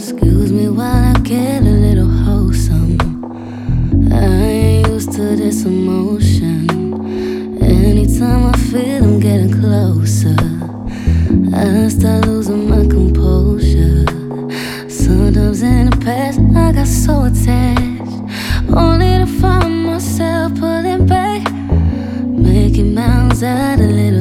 Excuse me while I get a little wholesome. I ain't used to this emotion. Anytime I feel I'm getting closer, I start losing my composure. Sometimes in the past I got so attached, only to find myself pulling back, making mountains out of little